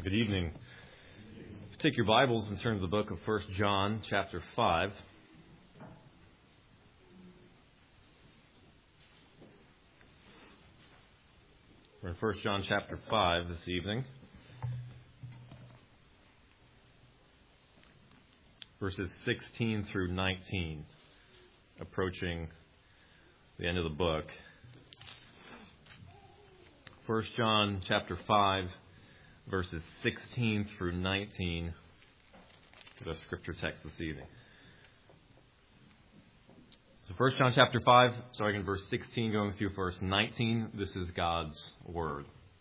Good evening. Take your Bibles and turn to the book of 1 John, chapter 5. We're in 1 John, chapter 5 this evening. Verses 16 through 19, approaching the end of the book. 1 John, chapter 5. Verses 16 through 19 is our scripture text this evening. So 1 John chapter 5, starting in verse 16, going through verse 19, this is God's word.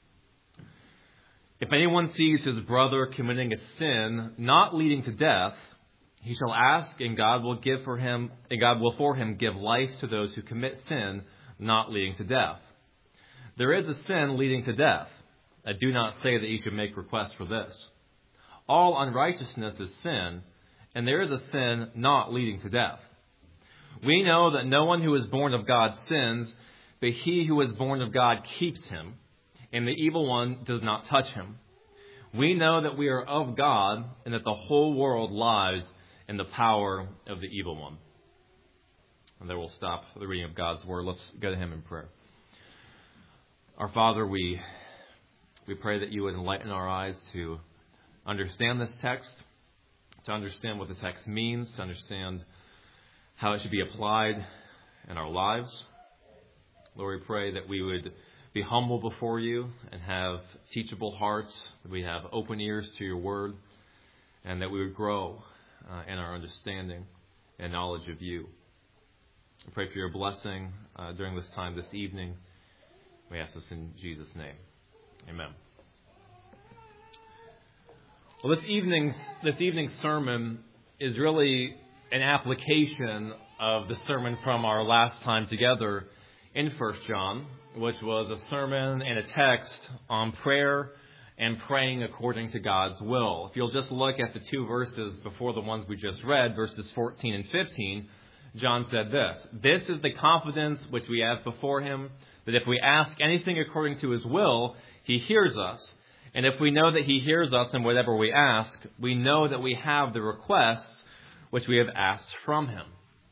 If anyone sees his brother committing a sin not leading to death, he shall ask, and God will for him give life to those who commit sin not leading to death. There is a sin leading to death. I do not say that you should make requests for this. All unrighteousness is sin, and there is a sin not leading to death. We know that no one who is born of God sins, but he who is born of God keeps him, and the evil one does not touch him. We know that we are of God, and that the whole world lies in the power of the evil one. And there we'll stop the reading of God's word. Let's go to him in prayer. Our Father, we pray that you would enlighten our eyes to understand this text, to understand what the text means, to understand how it should be applied in our lives. Lord, we pray that we would be humble before you and have teachable hearts, that we have open ears to your word, and that we would grow in our understanding and knowledge of you. I pray for your blessing during this time this evening. We ask this in Jesus' name. Amen. Well, this evening's sermon is really an application of the sermon from our last time together in 1 John, which was a sermon and a text on prayer and praying according to God's will. If you'll just look at the two verses before the ones we just read, verses 14 and 15, John said this: "This is the confidence which we have before him, that if we ask anything according to his will, he hears us. And if we know that he hears us in whatever we ask, we know that we have the requests which we have asked from him."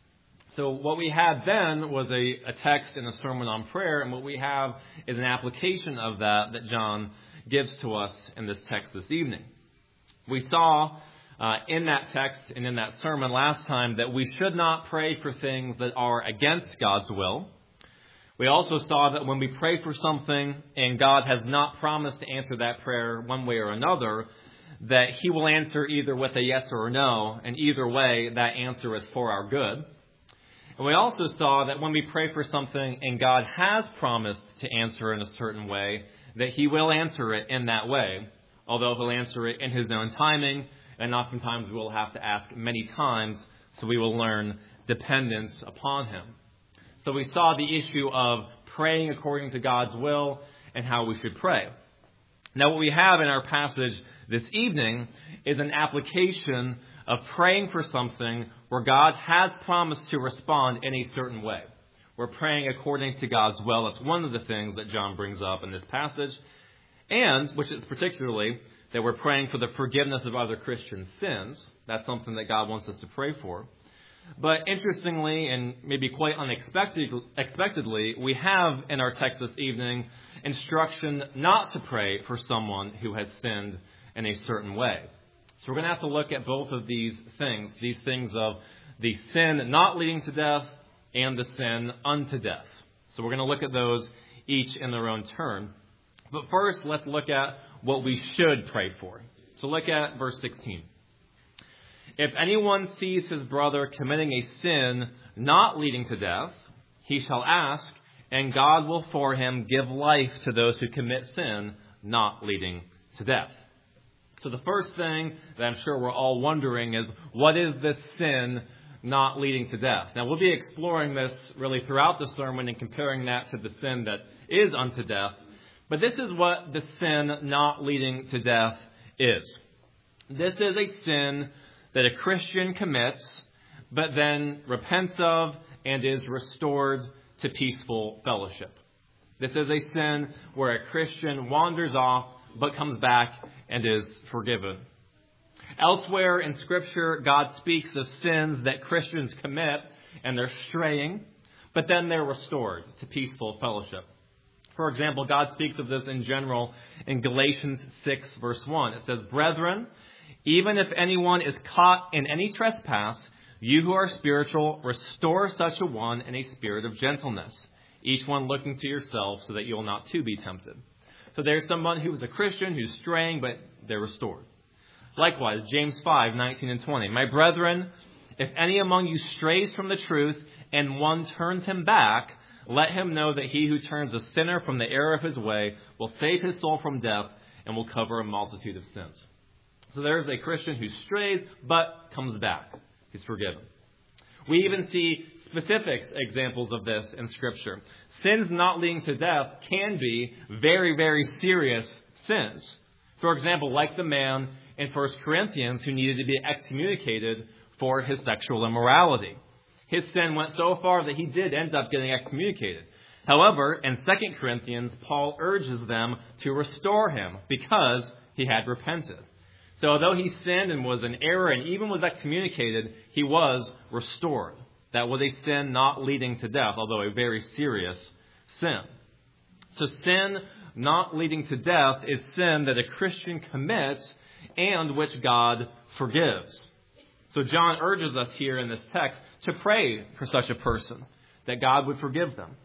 So what we had then was a text and a sermon on prayer, and what we have is an application of that John gives to us in this text this evening. We saw in that text and in that sermon last time that we should not pray for things that are against God's will. We also saw that when we pray for something and God has not promised to answer that prayer one way or another, that he will answer either with a yes or a no, and either way, that answer is for our good. And we also saw that when we pray for something and God has promised to answer in a certain way, that he will answer it in that way, although he'll answer it in his own timing, and oftentimes we'll have to ask many times, so we will learn dependence upon him. So we saw the issue of praying according to God's will and how we should pray. Now what we have in our passage this evening is an application of praying for something where God has promised to respond in a certain way. We're praying according to God's will. That's one of the things that John brings up in this passage. And, which is particularly, that we're praying for the forgiveness of other Christian sins. That's something that God wants us to pray for. But interestingly, and maybe quite unexpectedly, we have in our text this evening instruction not to pray for someone who has sinned in a certain way. So we're going to have to look at both of these things of the sin not leading to death and the sin unto death. So we're going to look at those each in their own turn. But first, let's look at what we should pray for. So look at verse 16. If anyone sees his brother committing a sin not leading to death, he shall ask, and God will for him give life to those who commit sin not leading to death. So the first thing that I'm sure we're all wondering is, what is this sin not leading to death? Now, we'll be exploring this really throughout the sermon and comparing that to the sin that is unto death. But this is what the sin not leading to death is. This is a sin that a Christian commits, but then repents of and is restored to peaceful fellowship. This is a sin where a Christian wanders off but comes back and is forgiven. Elsewhere in Scripture, God speaks of sins that Christians commit and they're straying, but then they're restored to peaceful fellowship. For example, God speaks of this in general in Galatians 6, verse 1. It says, "Brethren, even if anyone is caught in any trespass, you who are spiritual, restore such a one in a spirit of gentleness, each one looking to yourself so that you will not too be tempted." So there's someone who is a Christian who's straying, but they're restored. Likewise, James 5, 19 and 20. "My brethren, if any among you strays from the truth and one turns him back, let him know that he who turns a sinner from the error of his way will save his soul from death and will cover a multitude of sins." So there's a Christian who strays but comes back. He's forgiven. We even see specific examples of this in Scripture. Sins not leading to death can be very, very serious sins. For example, like the man in 1 Corinthians who needed to be excommunicated for his sexual immorality. His sin went so far that he did end up getting excommunicated. However, in 2 Corinthians, Paul urges them to restore him because he had repented. So although he sinned and was in error and even was excommunicated, he was restored. That was a sin not leading to death, although a very serious sin. So sin not leading to death is sin that a Christian commits and which God forgives. So John urges us here in this text to pray for such a person, that God would forgive them.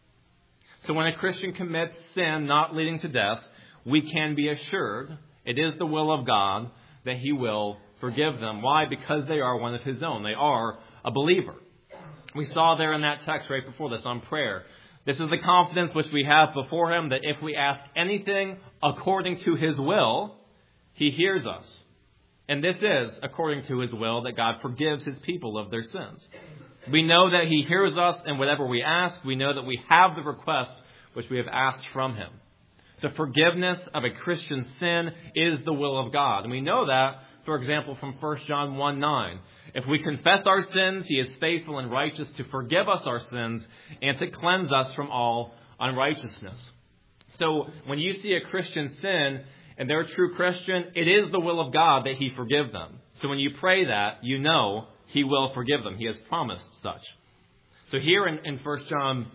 So when a Christian commits sin not leading to death, we can be assured it is the will of God that he will forgive them. Why? Because they are one of his own. They are a believer. We saw there in that text right before this on prayer. This is the confidence which we have before him, that if we ask anything according to his will, he hears us. And this is according to his will, that God forgives his people of their sins. We know that he hears us in whatever we ask. We know that we have the request which we have asked from him. So forgiveness of a Christian sin is the will of God. And we know that, for example, from 1 John 1:9. If we confess our sins, he is faithful and righteous to forgive us our sins and to cleanse us from all unrighteousness. So when you see a Christian sin and they're a true Christian, it is the will of God that he forgive them. So when you pray that, you know he will forgive them. He has promised such. So here in 1 John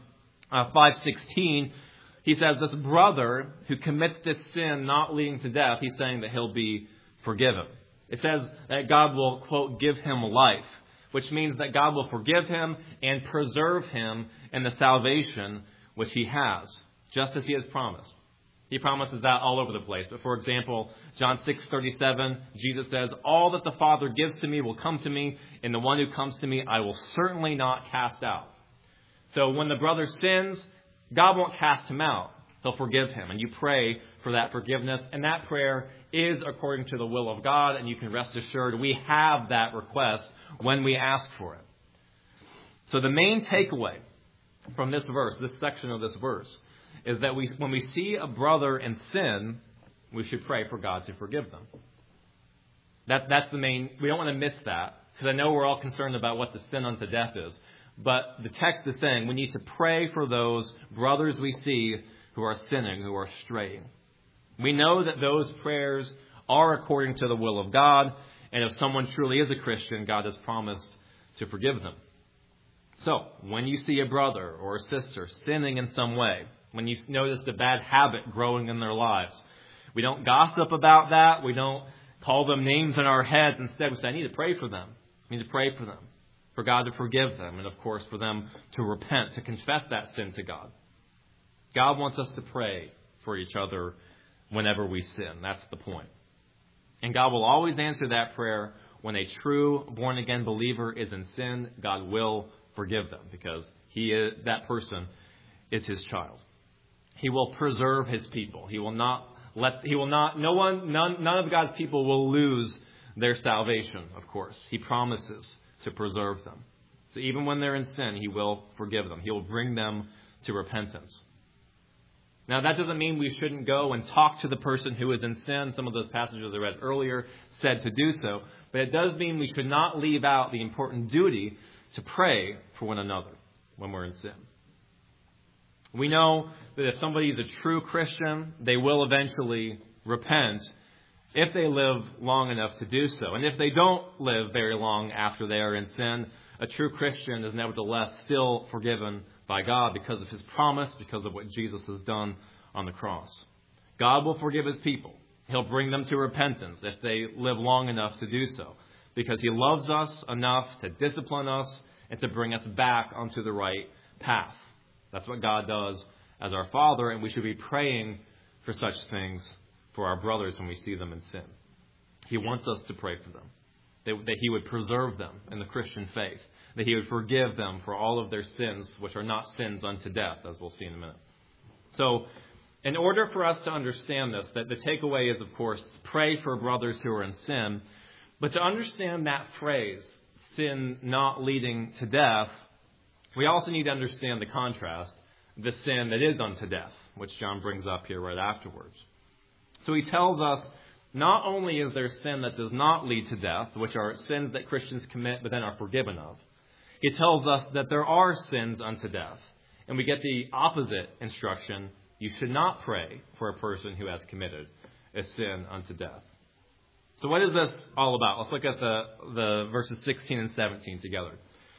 5:16, he says this brother who commits this sin not leading to death, he's saying that he'll be forgiven. It says that God will, quote, give him life, which means that God will forgive him and preserve him in the salvation which he has, just as he has promised. He promises that all over the place. But for example, John 6:37, Jesus says, "All that the Father gives to me will come to me, and the one who comes to me I will certainly not cast out." So when the brother sins, God won't cast him out. He'll forgive him. And you pray for that forgiveness. And that prayer is according to the will of God. And you can rest assured we have that request when we ask for it. So the main takeaway from this verse, this section of this verse, is that when we see a brother in sin, we should pray for God to forgive them. That's the main. We don't want to miss that, because I know we're all concerned about what the sin unto death is. But the text is saying we need to pray for those brothers we see who are sinning, who are straying. We know that those prayers are according to the will of God. And if someone truly is a Christian, God has promised to forgive them. So when you see a brother or a sister sinning in some way, when you notice a bad habit growing in their lives, we don't gossip about that. We don't call them names in our heads. Instead, we say, I need to pray for them. I need to pray for them, for God to forgive them, and of course for them to repent, to confess that sin to God. God wants us to pray for each other whenever we sin. That's the point. And God will always answer that prayer when a true born-again believer is in sin. God will forgive them because that person is his child. He will preserve his people. None of God's people will lose their salvation, of course. He promises to preserve them. So even when they're in sin, he will forgive them. He will bring them to repentance. Now, that doesn't mean we shouldn't go and talk to the person who is in sin. Some of those passages I read earlier said to do so. But it does mean we should not leave out the important duty to pray for one another when we're in sin. We know that if somebody is a true Christian, they will eventually repent if they live long enough to do so. And if they don't live very long after they are in sin, a true Christian is nevertheless still forgiven by God because of his promise, because of what Jesus has done on the cross. God will forgive his people. He'll bring them to repentance if they live long enough to do so, because he loves us enough to discipline us and to bring us back onto the right path. That's what God does as our Father, and we should be praying for such things for our brothers when we see them in sin. He wants us to pray for them, that he would preserve them in the Christian faith, that he would forgive them for all of their sins, which are not sins unto death, as we'll see in a minute. So, in order for us to understand this, that the takeaway is, of course, pray for brothers who are in sin, but to understand that phrase, sin not leading to death, we also need to understand the contrast, the sin that is unto death, which John brings up here right afterwards. So he tells us, not only is there sin that does not lead to death, which are sins that Christians commit but then are forgiven of, he tells us that there are sins unto death. And we get the opposite instruction, you should not pray for a person who has committed a sin unto death. So what is this all about? Let's look at the verses 16 and 17 together.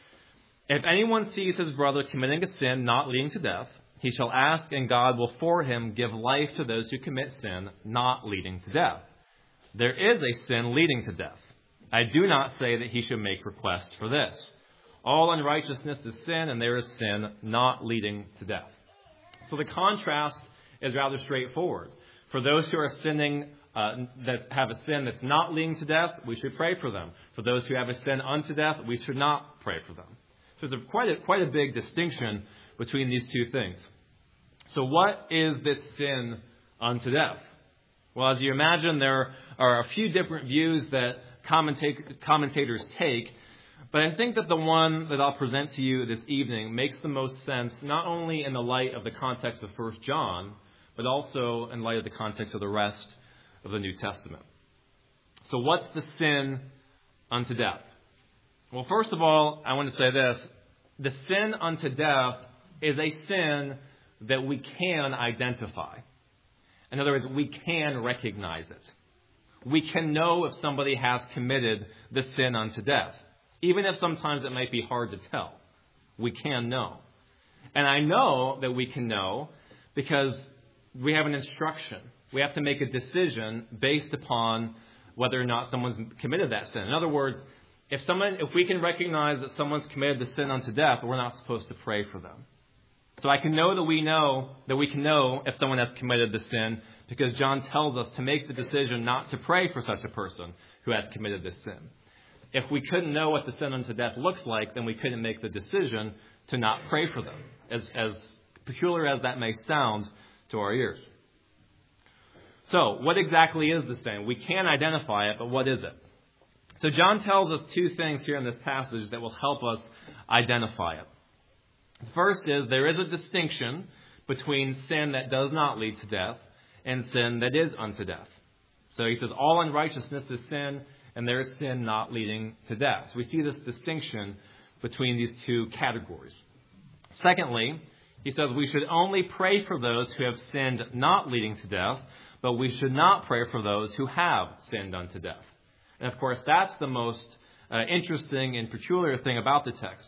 If anyone sees his brother committing a sin not leading to death, he shall ask, and God will for him give life to those who commit sin not leading to death. There is a sin leading to death. I do not say that he should make request for this. All unrighteousness is sin, and there is sin not leading to death. So the contrast is rather straightforward. For those who are sinning, that have a sin that's not leading to death, we should pray for them. For those who have a sin unto death, we should not pray for them. So there's quite a big distinction between these two things. So what is this sin unto death? Well, as you imagine, there are a few different views that commentators take, but I think that the one that I'll present to you this evening makes the most sense, not only in the light of the context of 1 John, but also in light of the context of the rest of the New Testament. So what's the sin unto death? Well, first of all, I want to say this. The sin unto death is a sin that we can identify. In other words, we can recognize it. We can know if somebody has committed the sin unto death. Even if sometimes it might be hard to tell. We can know. And I know that we can know because we have an instruction. We have to make a decision based upon whether or not someone's committed that sin. In other words, if we can recognize that someone's committed the sin unto death, we're not supposed to pray for them. So I can know that we can know if someone has committed the sin because John tells us to make the decision not to pray for such a person who has committed this sin. If we couldn't know what the sin unto death looks like, then we couldn't make the decision to not pray for them, as peculiar as that may sound to our ears. So, what exactly is the sin? We can identify it, but what is it? So John tells us two things here in this passage that will help us identify it. First is there is a distinction between sin that does not lead to death and sin that is unto death. So he says all unrighteousness is sin, and there is sin not leading to death. So we see this distinction between these two categories. Secondly, he says we should only pray for those who have sinned not leading to death, but we should not pray for those who have sinned unto death. And of course, that's the most interesting and peculiar thing about the text.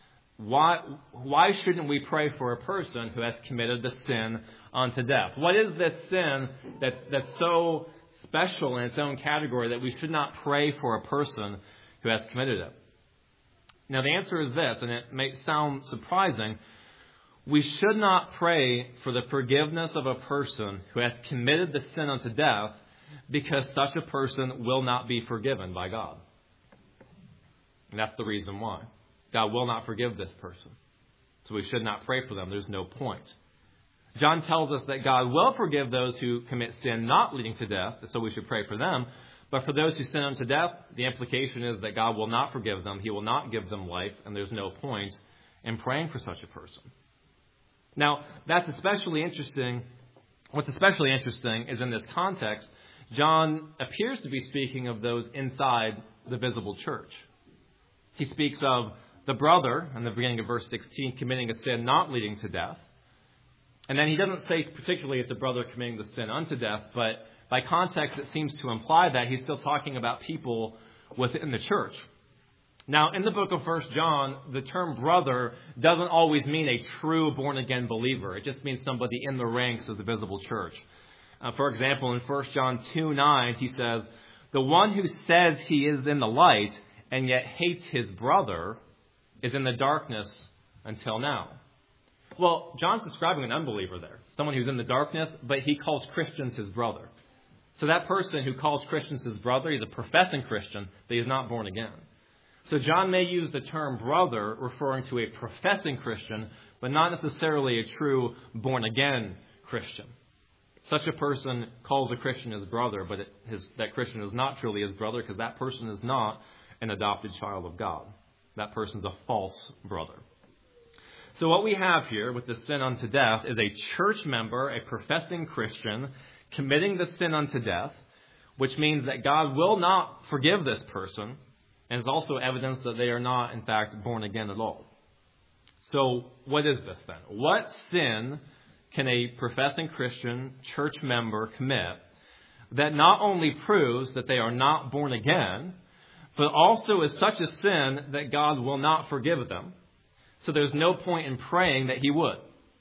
Why shouldn't we pray for a person who has committed the sin unto death? What is this sin that's so special in its own category that we should not pray for a person who has committed it? Now, the answer is this, and it may sound surprising. We should not pray for the forgiveness of a person who has committed the sin unto death because such a person will not be forgiven by God. And that's the reason why. God will not forgive this person. So we should not pray for them. There's no point. John tells us that God will forgive those who commit sin not leading to death, so we should pray for them. But for those who sin unto death, the implication is that God will not forgive them. He will not give them life, and there's no point in praying for such a person. Now, that's especially interesting. What's especially interesting is in this context, John appears to be speaking of those inside the visible church. He speaks of the brother, in the beginning of verse 16, committing a sin not leading to death. And then he doesn't say particularly it's a brother committing the sin unto death, but by context, it seems to imply that he's still talking about people within the church. Now, in the book of 1 John, the term brother doesn't always mean a true born-again believer. It just means somebody in the ranks of the visible church. For example, in 1 John 2:9, he says, "The one who says he is in the light and yet hates his brother is in the darkness until now." Well, John's describing an unbeliever there, someone who's in the darkness, but he calls Christians his brother. So that person who calls Christians his brother, he's a professing Christian, but he's not born again. So John may use the term brother referring to a professing Christian, but not necessarily a true born-again Christian. Such a person calls a Christian his brother, but that Christian is not truly his brother because that person is not an adopted child of God. That person's a false brother. So what we have here with the sin unto death is a church member, a professing Christian, committing the sin unto death, which means that God will not forgive this person, and is also evidence that they are not, in fact, born again at all. So what is this then? What sin can a professing Christian church member commit that not only proves that they are not born again, but also is such a sin that God will not forgive them? So there's no point in praying that he would.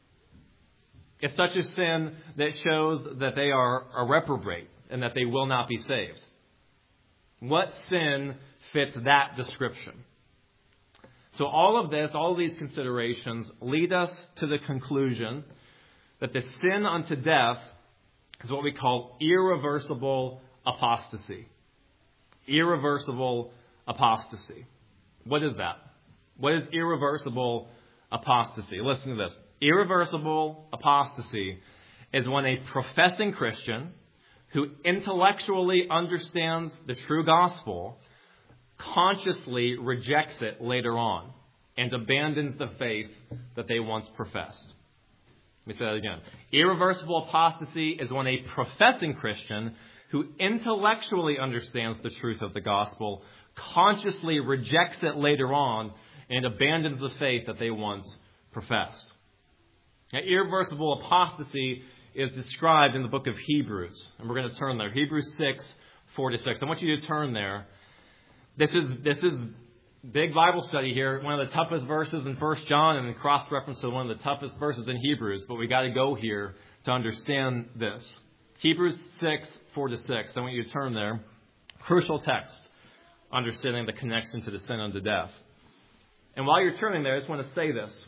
It's such a sin that shows that they are a reprobate and that they will not be saved. What sin fits that description? So all of these considerations lead us to the conclusion that the sin unto death is what we call irreversible apostasy. Irreversible apostasy. What is that? What is irreversible apostasy? Listen to this. Irreversible apostasy is when a professing Christian who intellectually understands the true gospel consciously rejects it later on and abandons the faith that they once professed. Let me say that again. Irreversible apostasy is when a professing Christian who intellectually understands the truth of the gospel consciously rejects it later on and abandons the faith that they once professed. Now, irreversible apostasy is described in the book of Hebrews. And we're going to turn there. Hebrews 6:4-6. I want you to turn there. This is big Bible study here. One of the toughest verses in 1 John and then cross-reference to one of the toughest verses in Hebrews. But we got to go here to understand this. Hebrews 6:4-6. I want you to turn there. Crucial text. Understanding the connection to the sin unto death. And while you're turning there, I just want to say this.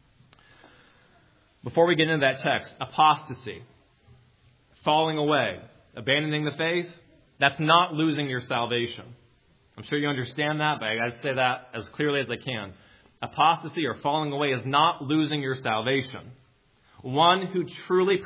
Before we get into that text, apostasy, falling away, abandoning the faith, that's not losing your salvation. I'm sure you understand that, but I got to say that as clearly as I can. Apostasy or falling away is not losing your salvation. One who truly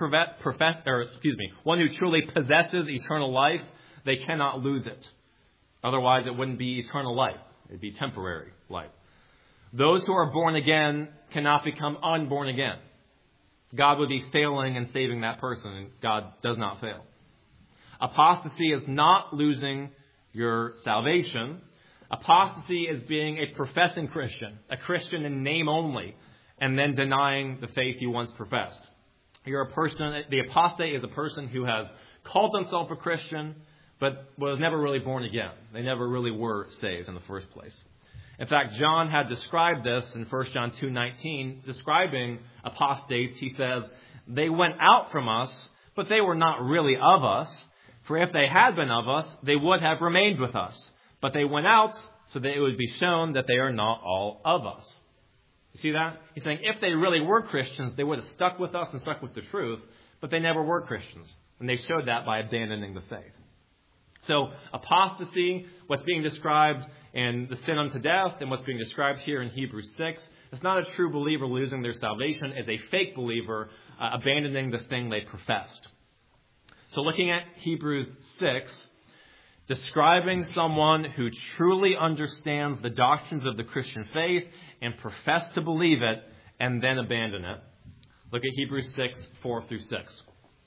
one who truly possesses eternal life, they cannot lose it. Otherwise, it wouldn't be eternal life. It'd be temporary life. Those who are born again cannot become unborn again. God would be failing in saving that person, and God does not fail. Apostasy is not losing your salvation. Apostasy is being a professing Christian, a Christian in name only, and then denying the faith you once professed. The apostate is a person who has called themselves a Christian, but was never really born again. They never really were saved in the first place. In fact, John had described this in 1 John 2:19, describing apostates. He says, "They went out from us, but they were not really of us. For if they had been of us, they would have remained with us. But they went out so that it would be shown that they are not all of us." You see that? He's saying if they really were Christians, they would have stuck with us and stuck with the truth, but they never were Christians. And they showed that by abandoning the faith. So apostasy, what's being described in the sin unto death and what's being described here in Hebrews 6, it's not a true believer losing their salvation. It's a fake believer abandoning the thing they professed. So looking at Hebrews 6, describing someone who truly understands the doctrines of the Christian faith and profess to believe it and then abandon it. Look at Hebrews 6:4-6.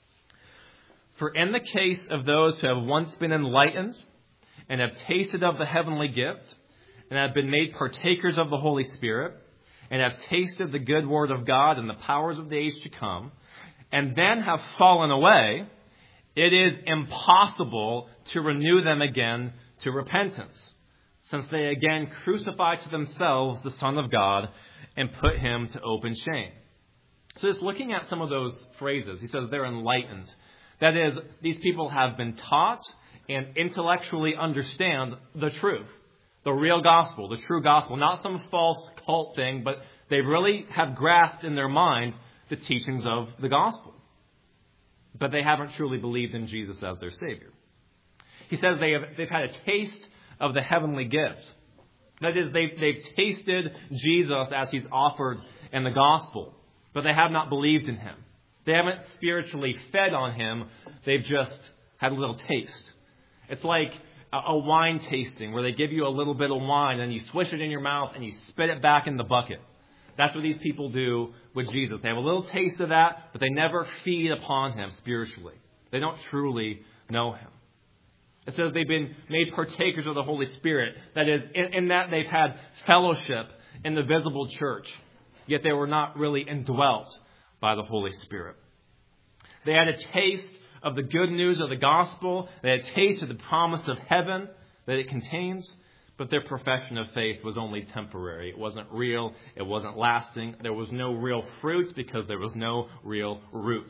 "For in the case of those who have once been enlightened and have tasted of the heavenly gift and have been made partakers of the Holy Spirit and have tasted the good word of God and the powers of the age to come and then have fallen away, it is impossible to renew them again to repentance, since they again crucify to themselves the Son of God and put him to open shame. So just looking at some of those phrases, he says they're enlightened. That is, these people have been taught and intellectually understand the truth, the real gospel, the true gospel, not some false cult thing, but they really have grasped in their mind the teachings of the gospel. But they haven't truly believed in Jesus as their Savior. He says they've had a taste of the heavenly gifts. That is, they've tasted Jesus as he's offered in the gospel, but they have not believed in him. They haven't spiritually fed on him. They've just had a little taste. It's like a wine tasting where they give you a little bit of wine and you swish it in your mouth and you spit it back in the bucket. That's what these people do with Jesus. They have a little taste of that, but they never feed upon him spiritually. They don't truly know him. It says they've been made partakers of the Holy Spirit. That is, in that they've had fellowship in the visible church, yet they were not really indwelt by the Holy Spirit. They had a taste of the good news of the gospel. They had a taste of the promise of heaven that it contains, but their profession of faith was only temporary. It wasn't real. It wasn't lasting. There was no real fruits because there was no real root.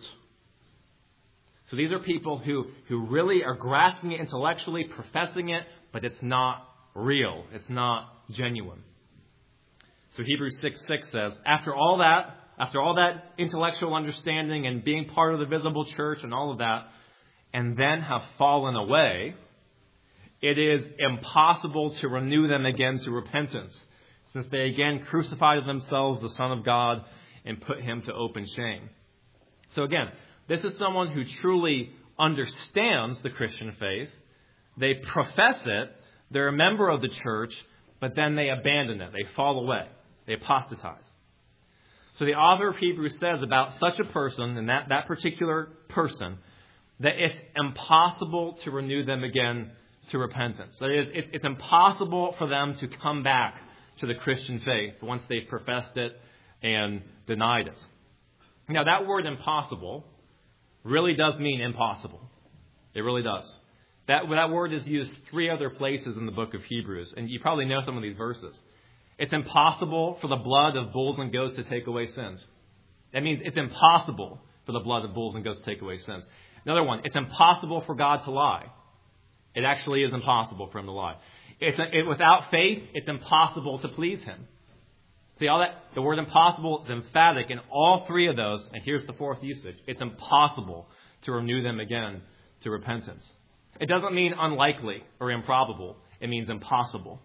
So these are people who really are grasping it intellectually, professing it, but it's not real. It's not genuine. So Hebrews 6:6 says, after all that intellectual understanding and being part of the visible church and all of that, and then have fallen away, it is impossible to renew them again to repentance, since they again crucified themselves the Son of God and put him to open shame. So again, this is someone who truly understands the Christian faith. They profess it. They're a member of the church, but then they abandon it. They fall away. They apostatize. So the author of Hebrews says about such a person, and that particular person, that it's impossible to renew them again to repentance. That is, it's impossible for them to come back to the Christian faith once they've professed it and denied it. Now, that word impossible really does mean impossible. It really does. That word is used 3 other places in the book of Hebrews, and you probably know some of these verses. It's impossible for the blood of bulls and goats to take away sins. That means it's impossible for the blood of bulls and goats to take away sins. Another one, it's impossible for God to lie. It actually is impossible for him to lie. Without faith, it's impossible to please him. See, the word impossible is emphatic in all 3 of those, and here's the 4th usage. It's impossible to renew them again to repentance. It doesn't mean unlikely or improbable. It means impossible.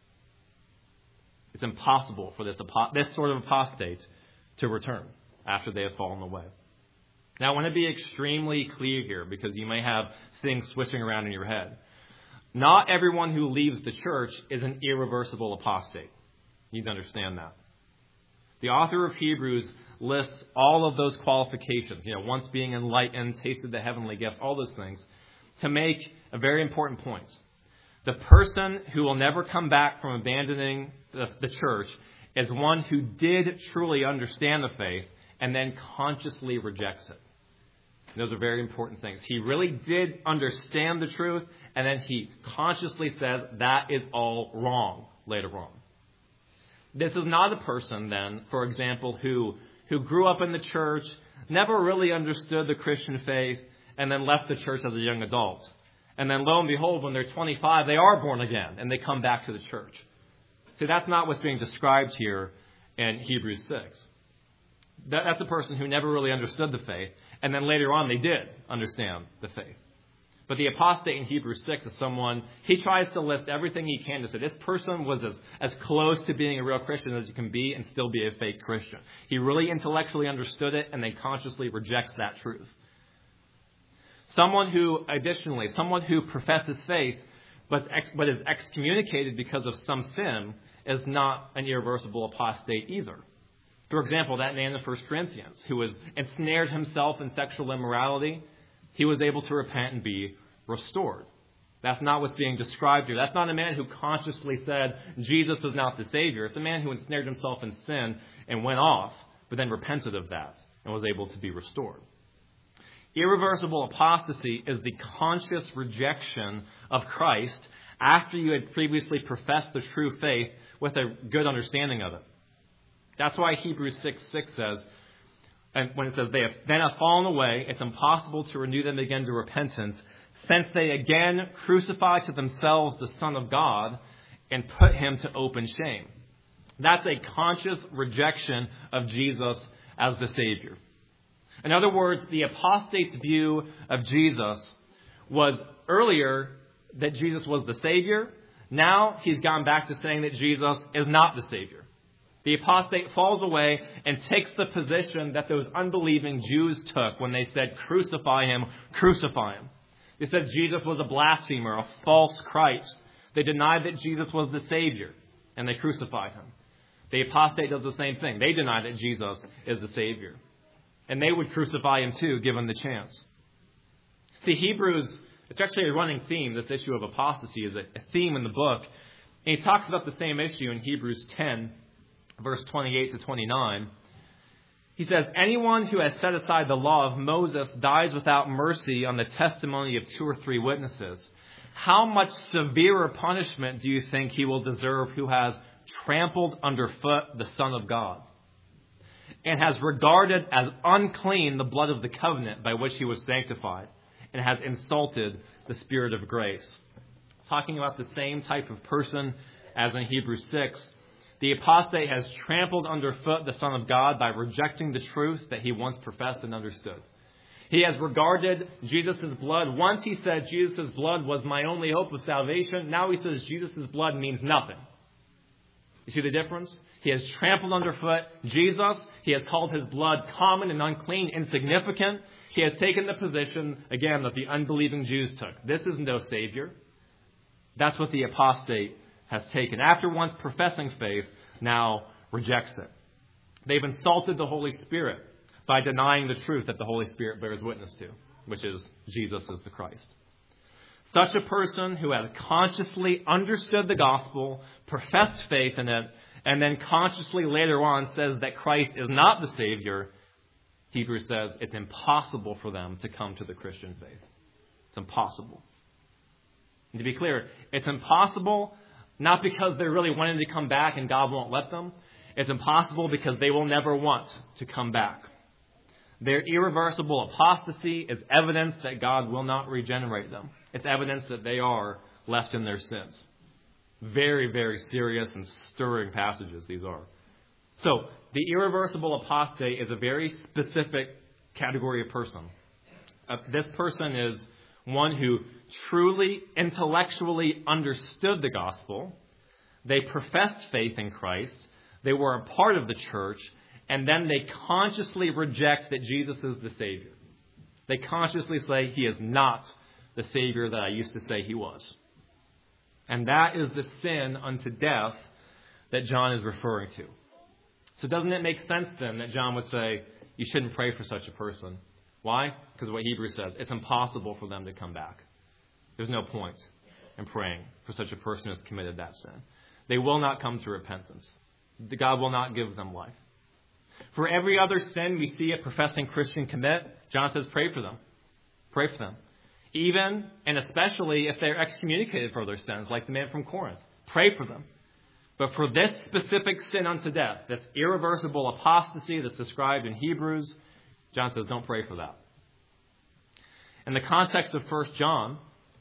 It's impossible for this sort of apostate to return after they have fallen away. Now, I want to be extremely clear here because you may have things switching around in your head. Not everyone who leaves the church is an irreversible apostate. You need to understand that. The author of Hebrews lists all of those qualifications, once being enlightened, tasted the heavenly gift, all those things, to make a very important point. The person who will never come back from abandoning the church is one who did truly understand the faith and then consciously rejects it. Those are very important things. He really did understand the truth, and then he consciously says that is all wrong later on. This is not a person, then, for example, who grew up in the church, never really understood the Christian faith, and then left the church as a young adult. And then, lo and behold, when they're 25, they are born again, and they come back to the church. See, that's not what's being described here in Hebrews 6. That's a person who never really understood the faith, and then later on they did understand the faith. But the apostate in Hebrews 6 is someone, he tries to list everything he can to say this person was as close to being a real Christian as you can be and still be a fake Christian. He really intellectually understood it and then consciously rejects that truth. Someone who professes faith but is excommunicated because of some sin is not an irreversible apostate either. For example, that man in 1 Corinthians who was ensnared himself in sexual immorality, he was able to repent and be restored. That's not what's being described here. That's not a man who consciously said Jesus is not the Savior. It's a man who ensnared himself in sin and went off, but then repented of that and was able to be restored. Irreversible apostasy is the conscious rejection of Christ after you had previously professed the true faith with a good understanding of it. That's why Hebrews 6:6 says, and when it says they have fallen away, it's impossible to renew them again to repentance, since they again crucify to themselves the Son of God and put him to open shame. That's a conscious rejection of Jesus as the Savior. In other words, the apostate's view of Jesus was earlier that Jesus was the Savior. Now he's gone back to saying that Jesus is not the Savior. The apostate falls away and takes the position that those unbelieving Jews took when they said, crucify him, crucify him. They said Jesus was a blasphemer, a false Christ. They denied that Jesus was the Savior, and they crucified him. The apostate does the same thing. They deny that Jesus is the Savior. And they would crucify him too, given the chance. See, Hebrews, it's actually a running theme. This issue of apostasy is a theme in the book. And he talks about the same issue in Hebrews 10, verse 28 to 29. He says, anyone who has set aside the law of Moses dies without mercy on the testimony of 2 or 3 witnesses. How much severer punishment do you think he will deserve who has trampled underfoot the Son of God and has regarded as unclean the blood of the covenant by which he was sanctified and has insulted the Spirit of grace? Talking about the same type of person as in Hebrews 6, the apostate has trampled underfoot the Son of God by rejecting the truth that he once professed and understood. He has regarded Jesus' blood. Once he said Jesus' blood was my only hope of salvation. Now he says Jesus' blood means nothing. You see the difference? He has trampled underfoot Jesus. He has called his blood common and unclean, insignificant. He has taken the position, again, that the unbelieving Jews took. This is no Savior. That's what the apostate has taken. After once professing faith, now rejects it. They've insulted the Holy Spirit by denying the truth that the Holy Spirit bears witness to, which is Jesus is the Christ. Such a person who has consciously understood the gospel, professed faith in it, and then consciously later on says that Christ is not the Savior, Hebrews says it's impossible for them to come to the Christian faith. It's impossible. And to be clear, it's impossible not because they're really wanting to come back and God won't let them. It's impossible because they will never want to come back. Their irreversible apostasy is evidence that God will not regenerate them. It's evidence that they are left in their sins. Very, very serious and stirring passages these are. So, the irreversible apostate is a very specific category of person. This person is one who truly, intellectually understood the gospel. They professed faith in Christ. They were a part of the church. And then they consciously reject that Jesus is the Savior. They consciously say he is not the Savior that I used to say he was. And that is the sin unto death that John is referring to. So doesn't it make sense then that John would say you shouldn't pray for such a person? Why? Because of what Hebrews says. It's impossible for them to come back. There's no point in praying for such a person who has committed that sin. They will not come to repentance. God will not give them life. For every other sin we see a professing Christian commit, John says pray for them. Pray for them. Even and especially if they're excommunicated for their sins, like the man from Corinth. Pray for them. But for this specific sin unto death, this irreversible apostasy that's described in Hebrews, John says don't pray for that. In the context of 1 John,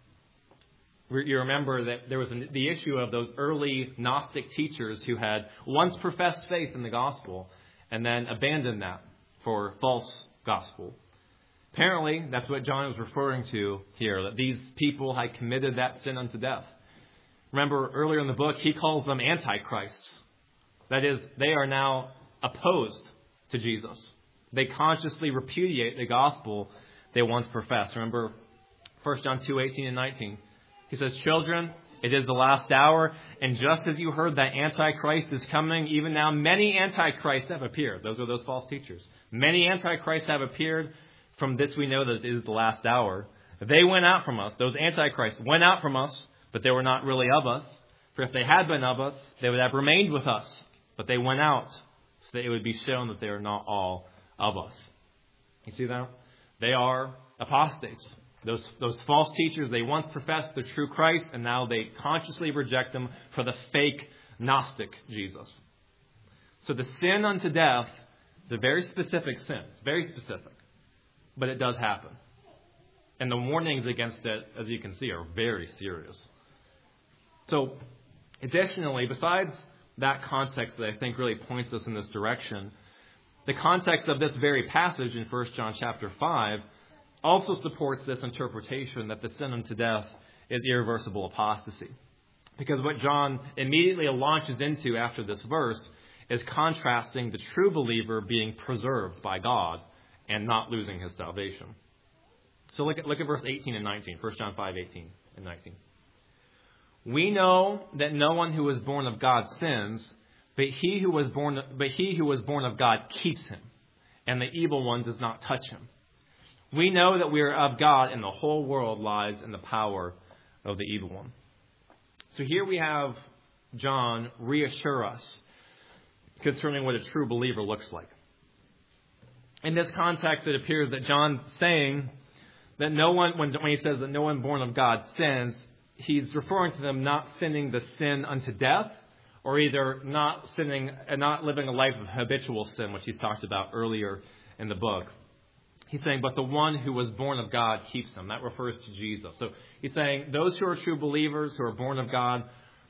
you remember that there was the issue of those early Gnostic teachers who had once professed faith in the gospel and then abandoned that for false gospel. Apparently, that's what John was referring to here, that these people had committed that sin unto death. Remember, earlier in the book, he calls them antichrists. That is, they are now opposed to Jesus. They consciously repudiate the gospel they once professed. Remember 1 John 2:18 and 19. He says, children, it is the last hour, and just as you heard that Antichrist is coming, even now many Antichrists have appeared. Those are those false teachers. Many Antichrists have appeared. From this we know that it is the last hour. They went out from us. Those Antichrists went out from us, but they were not really of us. For if they had been of us, they would have remained with us. But they went out so that it would be shown that they are not all of us. You see that? They are apostates. Those false teachers, they once professed the true Christ, and now they consciously reject him for the fake Gnostic Jesus. So the sin unto death is a very specific sin. It's very specific. But it does happen. And the warnings against it, as you can see, are very serious. So, additionally, besides that context that I think really points us in this direction, the context of this very passage in 1 John chapter 5 also supports this interpretation that the sin unto death is irreversible apostasy. Because what John immediately launches into after this verse is contrasting the true believer being preserved by God and not losing his salvation. So look at verse 18 and 19, 1 John 5, 18 and 19. We know that no one who is born of God sins, but he who was born of God keeps him, and the evil one does not touch him. We know that we are of God, and the whole world lies in the power of the evil one. So here we have John reassure us concerning what a true believer looks like. In this context, it appears that John's saying that no one, when he says that no one born of God sins, he's referring to them not sinning the sin unto death, or either not sinning and not living a life of habitual sin, which he's talked about earlier in the book. He's saying, but the one who was born of God keeps them. That refers to Jesus. So he's saying those who are true believers, who are born of God,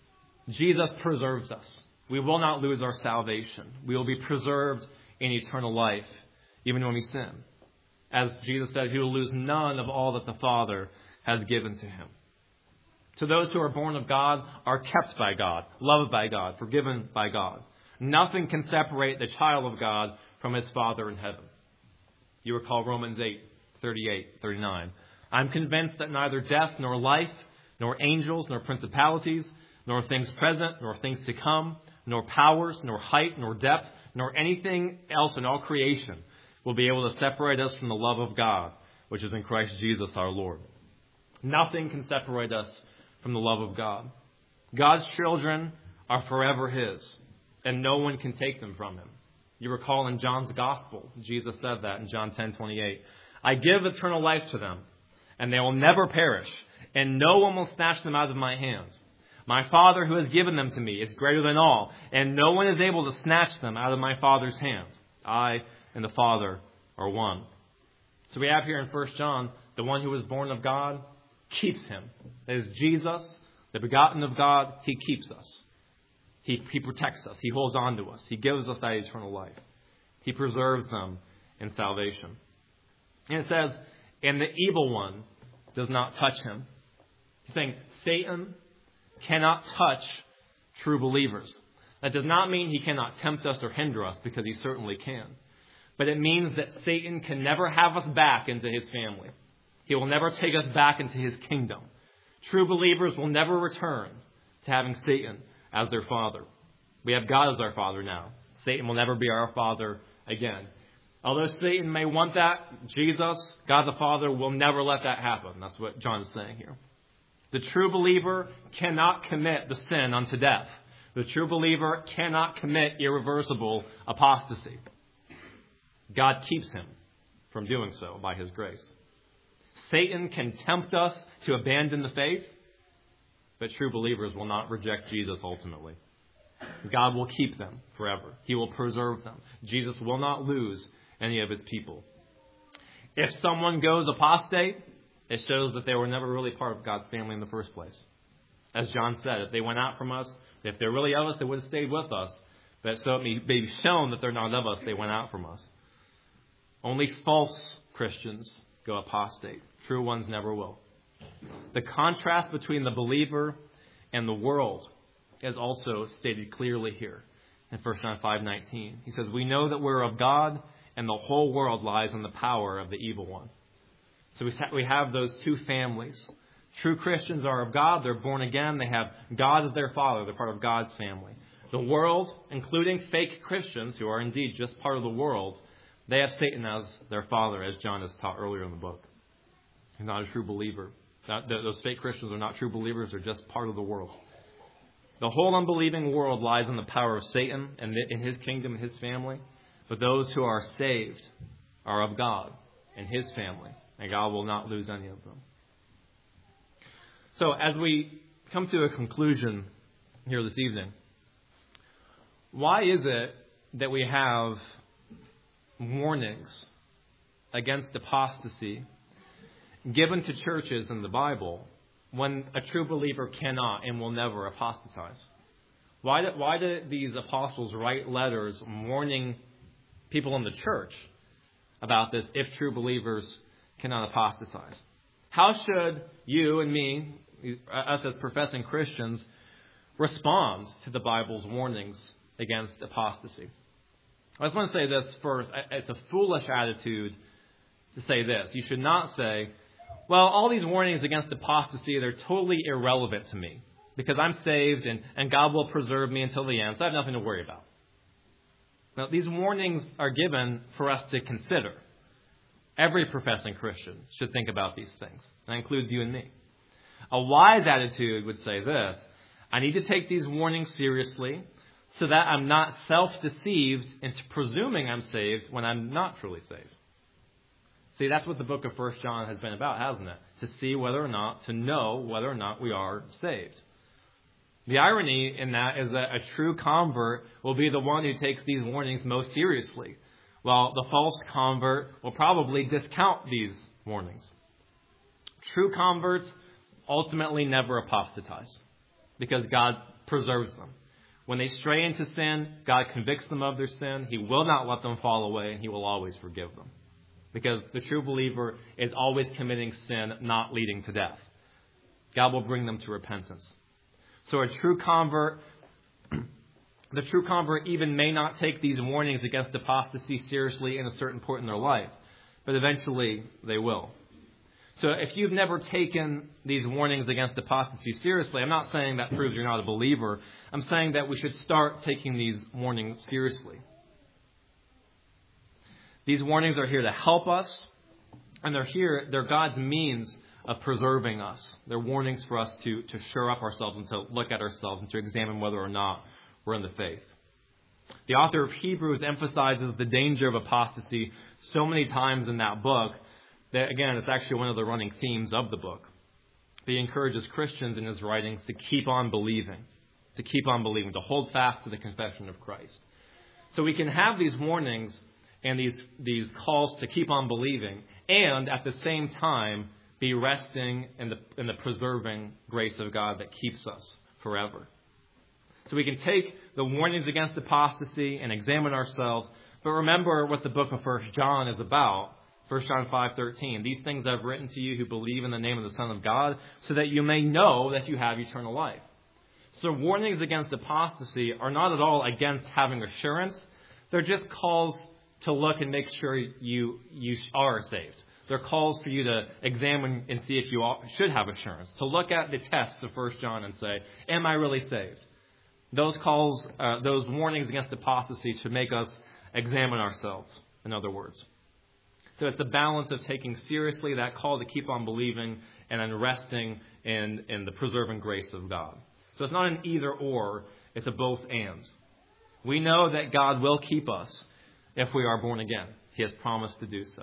Jesus preserves us. We will not lose our salvation. We will be preserved in eternal life, even when we sin. As Jesus says, he will lose none of all that the Father has given to him. So those who are born of God are kept by God, loved by God, forgiven by God. Nothing can separate the child of God from his Father in heaven. You recall Romans 8, 38, 39. I'm convinced that neither death nor life, nor angels, nor principalities, nor things present, nor things to come, nor powers, nor height, nor depth, nor anything else in all creation will be able to separate us from the love of God, which is in Christ Jesus our Lord. Nothing can separate us from the love of God. God's children are forever his, and no one can take them from him. You recall in John's Gospel, Jesus said that in John 10:28. I give eternal life to them, and they will never perish, and no one will snatch them out of my hand. My Father who has given them to me is greater than all, and no one is able to snatch them out of my Father's hand. I and the Father are one. So we have here in 1 John, the one who was born of God keeps him. That is Jesus, the begotten of God, he keeps us. He protects us. He holds on to us. He gives us that eternal life. He preserves them in salvation. And it says, and the evil one does not touch him. He's saying Satan cannot touch true believers. That does not mean he cannot tempt us or hinder us, because he certainly can. But it means that Satan can never have us back into his family. He will never take us back into his kingdom. True believers will never return to having Satan as their father. We have God as our father now. Satan will never be our father again. Although Satan may want that, Jesus, God the Father, will never let that happen. That's what John is saying here. The true believer cannot commit the sin unto death. The true believer cannot commit irreversible apostasy. God keeps him from doing so by his grace. Satan can tempt us to abandon the faith, but true believers will not reject Jesus ultimately. God will keep them forever. He will preserve them. Jesus will not lose any of his people. If someone goes apostate, it shows that they were never really part of God's family in the first place. As John said, if they went out from us, if they're really of us, they would have stayed with us. But so it may be shown that they're not of us, they went out from us. Only false Christians go apostate. True ones never will. The contrast between the believer and the world is also stated clearly here in 1 John 5:19. He says, we know that we're of God, and the whole world lies in the power of the evil one. So we have those two families. True Christians are of God. They're born again. They have God as their father. They're part of God's family. The world, including fake Christians who are indeed just part of the world, they have Satan as their father, as John has taught earlier in the book. He's not a true believer. Those fake Christians are not true believers. They're just part of the world. The whole unbelieving world lies in the power of Satan and in his kingdom and his family. But those who are saved are of God, and his family, and God will not lose any of them. So as we come to a conclusion here this evening, why is it that we have warnings against apostasy given to churches in the Bible when a true believer cannot and will never apostatize? Why do these apostles write letters warning people in the church about this if true believers cannot apostatize? How should you and me, us as professing Christians, respond to the Bible's warnings against apostasy? I just want to say this first. It's a foolish attitude to say this. You should not say, well, all these warnings against apostasy, they're totally irrelevant to me because I'm saved and God will preserve me until the end, so I have nothing to worry about. Now, these warnings are given for us to consider. Every professing Christian should think about these things. That includes you and me. A wise attitude would say this: I need to take these warnings seriously so that I'm not self-deceived into presuming I'm saved when I'm not truly saved. See, that's what the book of 1 John has been about, hasn't it? To see whether or not, to know whether or not we are saved. The irony in that is that a true convert will be the one who takes these warnings most seriously, while the false convert will probably discount these warnings. True converts ultimately never apostatize because God preserves them. When they stray into sin, God convicts them of their sin. He will not let them fall away, and He will always forgive them. Because the true believer is always committing sin, not leading to death. God will bring them to repentance. So the true convert even may not take these warnings against apostasy seriously in a certain point in their life, but eventually they will. So if you've never taken these warnings against apostasy seriously, I'm not saying that proves you're not a believer. I'm saying that we should start taking these warnings seriously. These warnings are here to help us, and they're God's means of preserving us. They're warnings for us to shore up ourselves and to look at ourselves and to examine whether or not we're in the faith. The author of Hebrews emphasizes the danger of apostasy so many times in that book that, again, it's actually one of the running themes of the book. He encourages Christians in his writings to keep on believing, to hold fast to the confession of Christ. So we can have these warnings and these calls to keep on believing, and at the same time be resting in the preserving grace of God that keeps us forever. So we can take the warnings against apostasy and examine ourselves, but remember what the book of 1 John is about. 1 John 5:13. These things I've written to you who believe in the name of the Son of God, so that you may know that you have eternal life. So warnings against apostasy are not at all against having assurance. They're just calls to look and make sure you are saved. They're calls for you to examine and see if you should have assurance. To look at the tests of 1 John and say, am I really saved? Those calls, those warnings against apostasy should make us examine ourselves, in other words. So it's the balance of taking seriously that call to keep on believing and then resting in the preserving grace of God. So it's not an either or, it's a both and. We know that God will keep us if we are born again. He has promised to do so.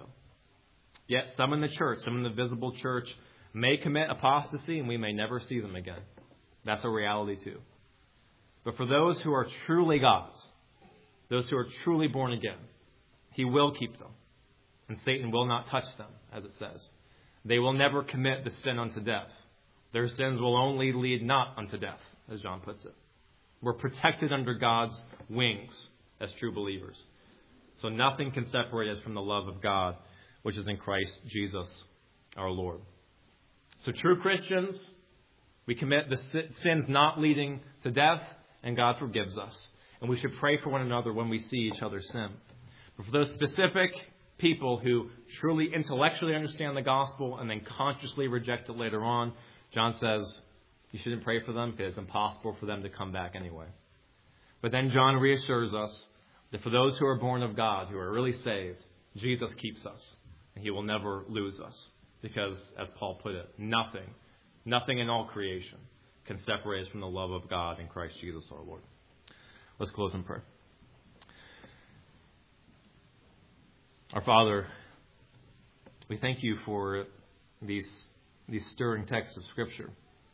Yet some in the church, some in the visible church, may commit apostasy and we may never see them again. That's a reality too. But for those who are truly God's, those who are truly born again, He will keep them. And Satan will not touch them, as it says. They will never commit the sin unto death. Their sins will only lead not unto death, as John puts it. We're protected under God's wings as true believers. So nothing can separate us from the love of God, which is in Christ Jesus our Lord. So true Christians, we commit the sins not leading to death, and God forgives us. And we should pray for one another when we see each other sin. But for those specific people who truly intellectually understand the gospel and then consciously reject it later on, John says you shouldn't pray for them because it's impossible for them to come back anyway. But then John reassures us that for those who are born of God, who are really saved, Jesus keeps us and He will never lose us. Because, as Paul put it, nothing in all creation can separate us from the love of God in Christ Jesus our Lord. Let's close in prayer. Our Father, We thank you for these stirring texts of Scripture,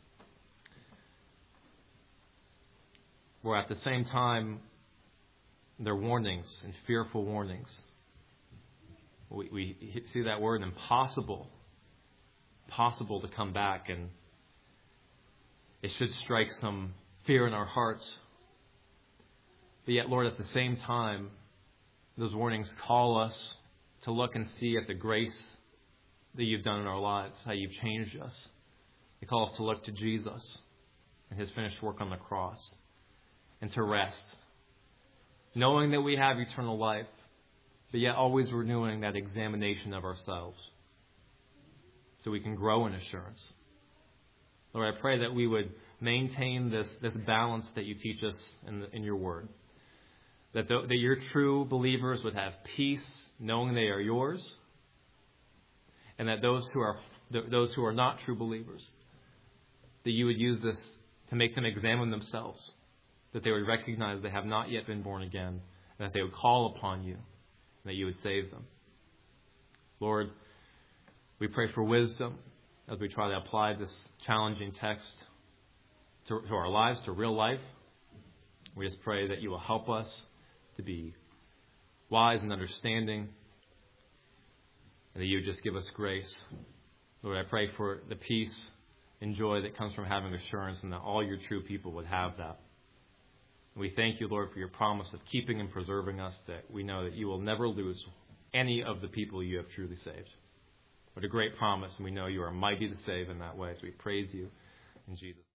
where at the same time they're warnings and fearful warnings. We see that word impossible to come back, and it should strike some fear in our hearts. But yet, Lord, at the same time, those warnings call us to look and see at the grace that you've done in our lives, how you've changed us. They call us to look to Jesus and his finished work on the cross, and to rest, knowing that we have eternal life, but yet always renewing that examination of ourselves so we can grow in assurance. Lord, I pray that we would maintain this balance that you teach us in your word, that your true believers would have peace knowing they are yours, and that those who are not true believers, that you would use this to make them examine themselves, that they would recognize they have not yet been born again, and that they would call upon you, and that you would save them. Lord, we pray for wisdom as we try to apply this challenging text to our lives, to real life. We just pray that you will help us to be wise and understanding, and that you would just give us grace. Lord, I pray for the peace and joy that comes from having assurance, and that all your true people would have that. We thank you, Lord, for your promise of keeping and preserving us, that we know that you will never lose any of the people you have truly saved. What a great promise, and we know you are mighty to save in that way. So we praise you in Jesus' name.